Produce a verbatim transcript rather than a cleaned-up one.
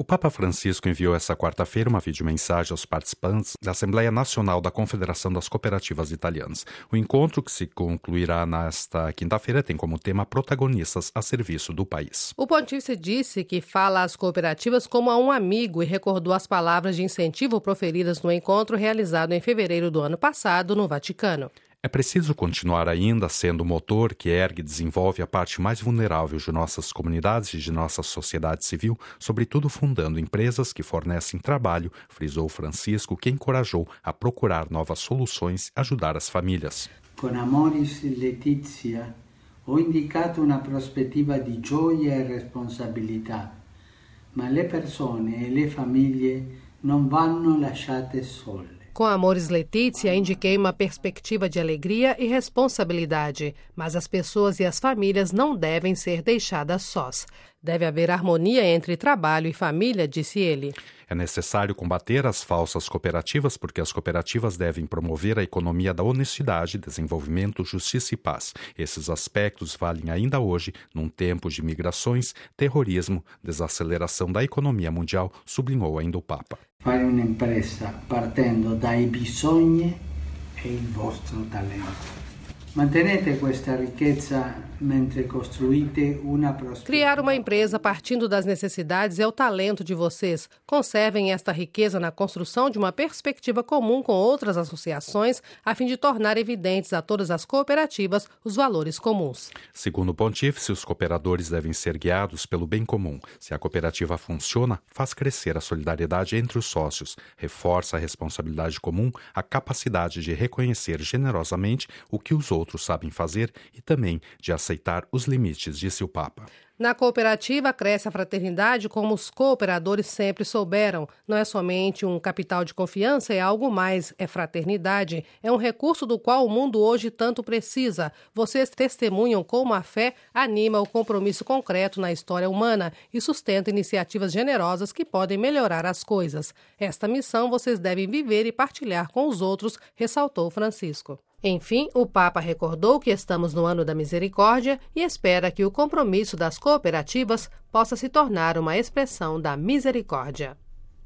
O Papa Francisco enviou essa quarta-feira uma videomensagem aos participantes da Assembleia Nacional da Confederação das Cooperativas Italianas. O encontro, que se concluirá nesta quinta-feira, tem como tema protagonistas a serviço do país. O pontífice disse que fala às cooperativas como a um amigo e recordou as palavras de incentivo proferidas no encontro realizado em fevereiro do ano passado no Vaticano. É preciso continuar ainda sendo o motor que ergue e desenvolve a parte mais vulnerável de nossas comunidades e de nossa sociedade civil, sobretudo fundando empresas que fornecem trabalho, frisou Francisco, que encorajou a procurar novas soluções e ajudar as famílias. Com Amoris Laetitia, ho indicato una prospettiva di gioia e responsabilità, ma le persone e le famiglie non vanno lasciate sole. Com Amoris Laetitia, indiquei uma perspectiva de alegria e responsabilidade, mas as pessoas e as famílias não devem ser deixadas sós. Deve haver harmonia entre trabalho e família, disse ele. É necessário combater as falsas cooperativas, porque as cooperativas devem promover a economia da honestidade, desenvolvimento, justiça e paz. Esses aspectos valem ainda hoje, num tempo de migrações, terrorismo, desaceleração da economia mundial, sublinhou ainda o Papa. Fare un'impresa partendo dai bisogni e il vostro talento. Mantenete questa ricchezza mentre costruite una prospettiva. Criar uma empresa partindo das necessidades é o talento de vocês. Conservem esta riqueza na construção de uma perspectiva comum com outras associações, a fim de tornar evidentes a todas as cooperativas os valores comuns. Segundo o pontífice, os cooperadores devem ser guiados pelo bem comum. Se a cooperativa funciona, faz crescer a solidariedade entre os sócios, reforça a responsabilidade comum, a capacidade de reconhecer generosamente o que os outros outros sabem fazer e também de aceitar os limites, disse o Papa. Na cooperativa cresce a fraternidade como os cooperadores sempre souberam. Não é somente um capital de confiança, é algo mais, é fraternidade. É um recurso do qual o mundo hoje tanto precisa. Vocês testemunham como a fé anima o compromisso concreto na história humana e sustenta iniciativas generosas que podem melhorar as coisas. Esta missão vocês devem viver e partilhar com os outros, ressaltou Francisco. Enfim, o Papa recordou que estamos no ano da misericórdia e espera que o compromisso das cooperativas possa se tornar uma expressão da misericórdia.